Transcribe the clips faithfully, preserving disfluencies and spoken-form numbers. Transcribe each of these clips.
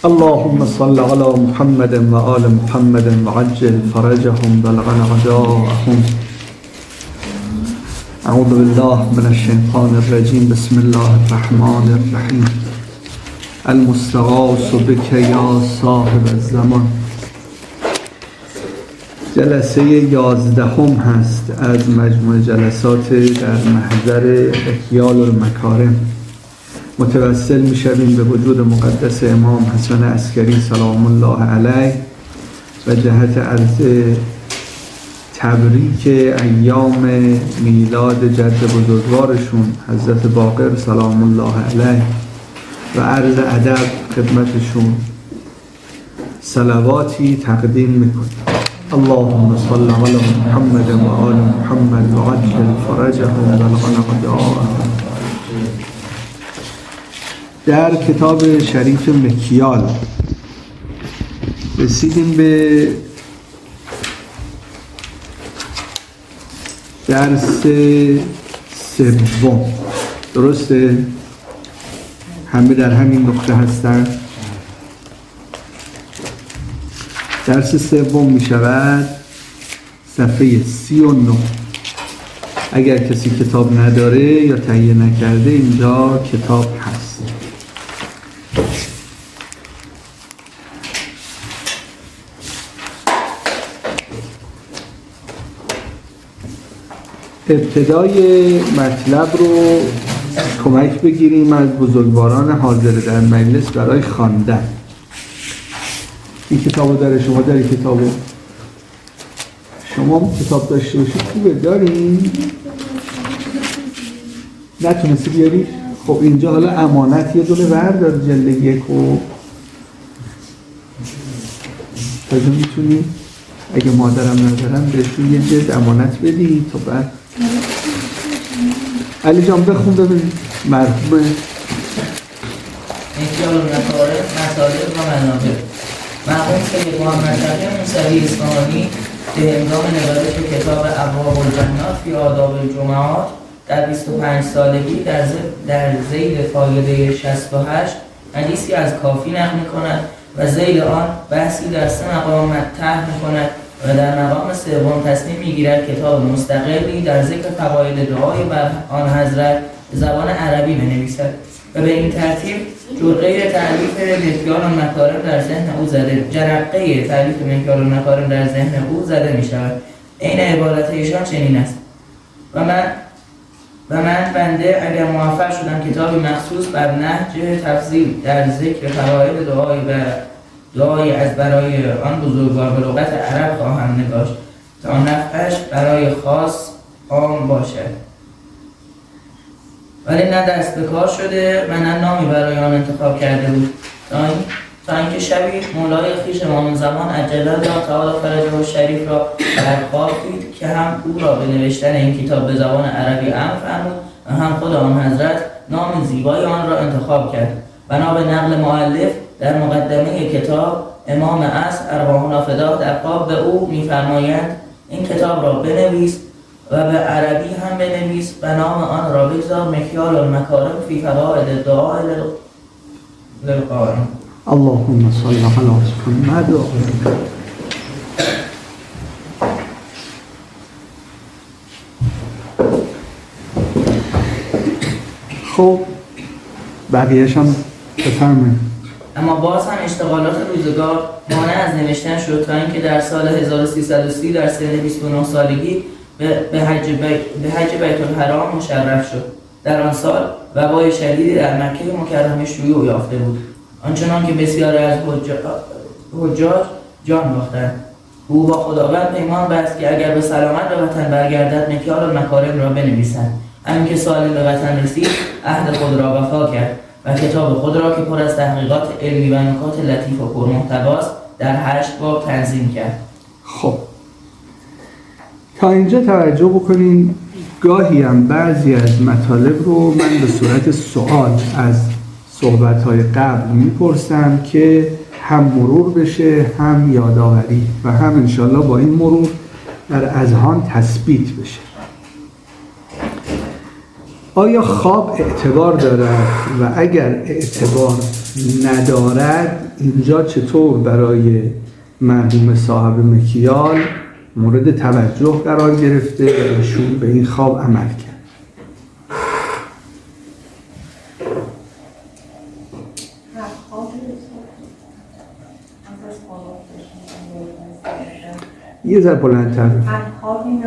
اللهم صل على محمد و آل محمد وعجل فرجهم بلغ رجاءهم. اعوذ بالله من الشیطان الرجیم. بسم الله الرحمن الرحیم. المستغاث بک یا صاحب الزمان. جلسه یازدهم هست از مجموع جلسات در محضر احیال المکارم. متوسل می‌شویم به وجود مقدس امام حسن عسکری سلام الله علیه و جهت عرض تبریک ایام میلاد جد بزرگوارشون حضرت باقر سلام الله علیه و عرض ادب خدمتشون صلواتی تقدیم میکنیم. اللهم صل علی محمد و آل محمد و عجل فرجهم بلغ رجاءهم. در کتاب شریف مکیال رسیدیم به درس سوم. درسته؟ همه در همین نقطه هستن. درس سوم می شود صفحه سی و نه. اگر کسی کتاب نداره یا تهیه نکرده اینجا کتاب هست. ابتدای مطلب رو کمک بگیریم از بزرگواران حاضر در مجلس برای خواندن. این کتابو داره؟ شما داری کتابو؟ شما کتاب داشته باشید خوبه. داری؟ نتونستی بیاری؟ خب اینجا حالا امانت یه دونه بردار جلد یک و تازه میتونی اگه مادرم ندارم بهشون یه جلد امانت بدی تا بعد. علی جان بخون ببین مرحوم انتیال المکارم مطالب و منابع. مرحوم سید محمد تقی موسوی اصفهانی به هنگام نگارش کتاب ابواب الجنات فی آداب الجمعات در بیست و پنج سالگی در در ذیل فایده شصت و هشت حدیثی از کافی نقل می‌کند و ذیل آن بحثی در سه مقام مطرح می‌کند و در مقام سوم تصمیم می‌گیرد کتاب مستقلی در ذکر فواید دعای بر آن حضرت به زبان عربی بنویسد و به این ترتیب جرقه تألیف مکیال المکارم در ذهن او زده جرقه تألیف مکیال المکارم در ذهن او زده می‌شود. این عبارت ایشان چنین است: و من و من بنده اگر موفق شدم کتابی مخصوص بر نهج تفضیل در ذکر فواید دعای و دعای از برای آن بزرگوار به لغت عرب خواهم نگاشت تا نفعش برای خاص عام باشد، ولی نه دست به کار شده و نه نامی برای آن انتخاب کرده بود تا این تا اینکه شبی مولای خویش امام زمان عجل الله تعالی فرجه الشریف را در خواب دید که هم او را به نوشتن این کتاب به زبان عربی امر فرمود و هم خود آن حضرت نام زیبای آن را انتخاب کرد. بنا به نقل مؤلف در مقدمه کتاب امام عصر ارواحنا فداه در قاب به او می‌فرمایند این کتاب را بنویس و به عربی هم بنویس و نام آن را بگذار مکیال المکارم فی فواید دعای للقارئ. اللهم صل علی محمد. خب بقیه‌اش هم بفرمایید. اما باز هم اشتغالات روزگار مانع از نوشتن شد تا اینکه در سال هزار و سیصد و سی در سن بیست و نه سالگی به حج بیت به حج بیت الحرام مشرف شد. در آن سال وبای شدیدی در مکه مکرمه شیوع یافته بود، آنچنان که بسیاری از حجاج جان باختند. او با خداوند پیمان بست که اگر به سلامت به وطن برگردد مکیال المکارم را بنویسد. همین که سالم به وطن رسید عهد خود را وفا کرد و کتاب خود را که پر از تحقیقات علمی و نکات لطیف و پرمحتواست در هشت باب تنظیم کرد. خب تا اینجا توجه بکنین. گاهی هم بعضی از مطالب رو من به صورت سوال از صحبت‌های قبل میپرسم که هم مرور بشه هم یادآوری و هم انشالله با این مرور در اذهان تثبیت بشه. آیا خواب اعتبار دارد و اگر اعتبار ندارد اینجا چطور برای مرحوم صاحب مکیال مورد توجه قرار گرفته و ایشون به این خواب عمل کرد؟ یه ذره بلندتر خوابی نه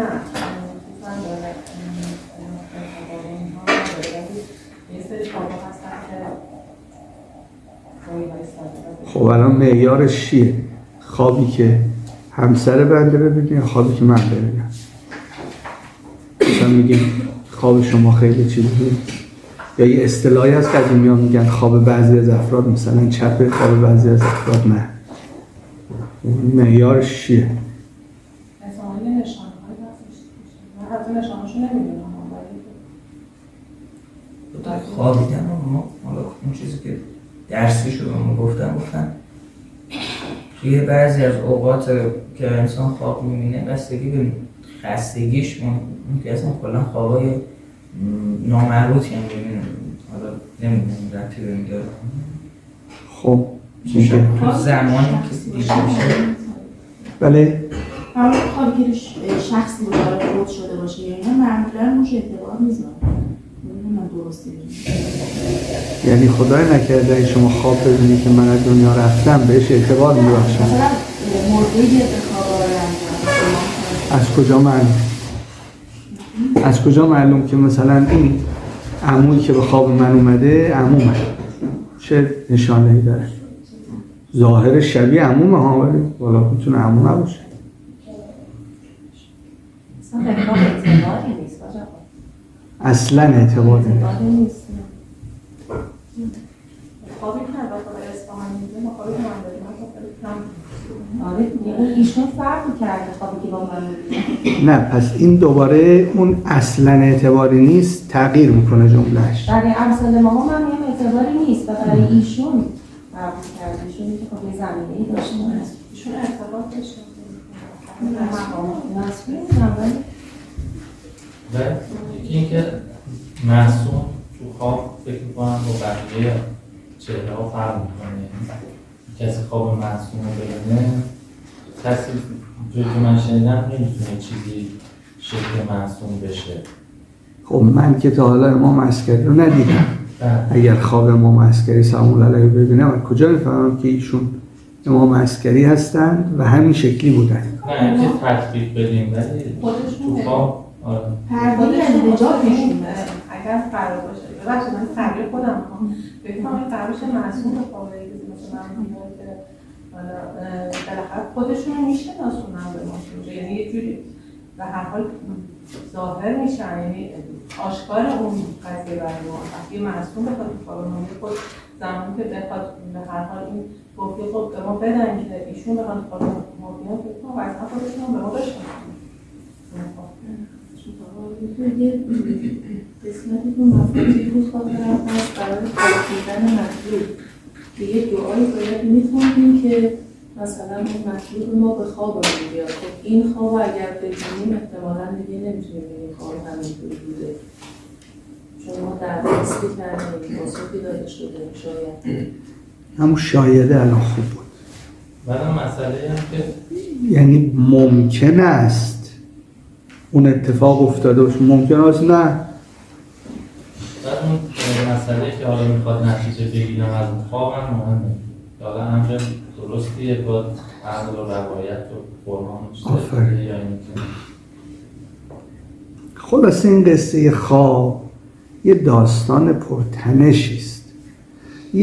خب الان معیارش چیه؟ خوابی که همسر بنده ببینه یا خوابی که من ببینم؟ مثلا میگیم خواب شما خیلی چیزی یا یه اصطلاحی از قدیمی ها میگن خواب بعضی از افراد مثلا چپه، خواب بعضی از افراد نه. معیارش چیه؟ مثلا یه نشانه های هستش من حتی نشانه‌شو نمیدونم خوابیدن ما حالا اون چیزی که درسی شده ما گفتم گفتم توی بعضی از اوقات که انسان خواب می‌بینه بستگی به خستگیش ممکن اصلا کلا خوابای نامربوطی هم ببینه. حالا نمیدونم ربطی به این داره. خب تو زمانی که دیده میشه بله همون خوابی که شخصی داره فوت شده باشه یا اینا معمولا روش اعتبار میذاره. نمیدونم درسته یعنی خدای نکرده اگه شما خواب ببینید که من از دنیا رفتم بهش اعتبار میبخشم. مثلا مرده به خواب از کجا معلوم؟ از کجا معلوم که مثلا این عمویی که به خواب من اومده عمومه؟ چه نشانه‌ای داره؟ ظاهر شبیه عمومه ها ولی والا میتونه عمو نباشه. اصلا خواب اعتباری نیست باشه. اصلا اعتباری نیست. خوابی که البته برای اصفهان میده خوابی که من داریم آره اون ایشون فرق کرده خوابی که با من می‌بینه. نه پس این دوباره اون اصلا اعتباری نیست تغییر میکنه جملهش. برای امثال ما هم هم اعتباری نیست و برای ایشون فرق کرده. ایشون که خب یه زمینه‌ای داشته ایشون ارتباط داشته و یکی اینکه معصوم تو خواب فکر میکنم با بقیه چهره ها فرق میکنه. کسی خواب معصوم رو ببینه کسی جوی که من شنیدم نمیتونه چیزی شکل معصوم بشه. خب من که تا حالا امام عسکری رو ندیدم. اگر خواب امام عسکری سلام الله علیه ببینم من کجا میفهمم که ایشون امام عسکری هستند و همین شکلی بودن؟ نه اینکه تطبیق بدیم ولی تو خواب پروالی از اینجا پیشون اگر فرار باشه ببخشید من تعبیر خودم میخوام بگم این تعبیرش معصوم به خوابه که مثلا من که حالا بالاخره خودشون رو میشناسونن به ما یعنی یه جوری به هر حال ظاهر میشن یعنی آشکار اون قضیه برای ما وقتی معصوم بخواد تو خواب ما خود زمانی که بخواد به هر حال این گفتی خب به ما بدن که ایشون بخواد خواب ما بیان فکر کنم و اصلا خودشون به ما بشناسن یه قسمتی که مفاهیمی بود خواهدارم هست برای خواب دیدن مطلوب که یه دعایی باید می‌خوندیم که مثلا اون مطلوب ما به خوابمون بیاد. خب این خواب اگر ببینیم احتمالاً دیگه نمیتونیم بگیم خواب همینطوری بوده چون ما درخواستی کردیم پاسخی داده شده شاید همون شایده الان خوب بود. بعدم مسئله هم که یعنی ممکن است اون اتفاق افتاده باشه ممکن است نه. بعد اون مسئله که حالا میخواد نتیجه بگیرم از اون خواب هم مهمه. حالا امر درستیه با عقل و روایت و قرآن مشترکه یا اینکه خلاصه این قصه خواب یه داستان پرتنشی است